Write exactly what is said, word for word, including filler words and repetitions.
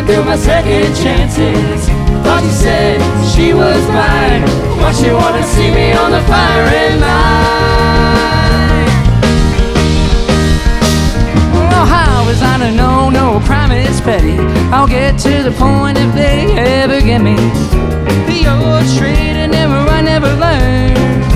living through my second chances. Thought you said she was mine. Why she wanna see me on the firing line? Oh, how was I to know no crime is petty? I'll get to the point if they ever get me. You're straight and never, I never learned.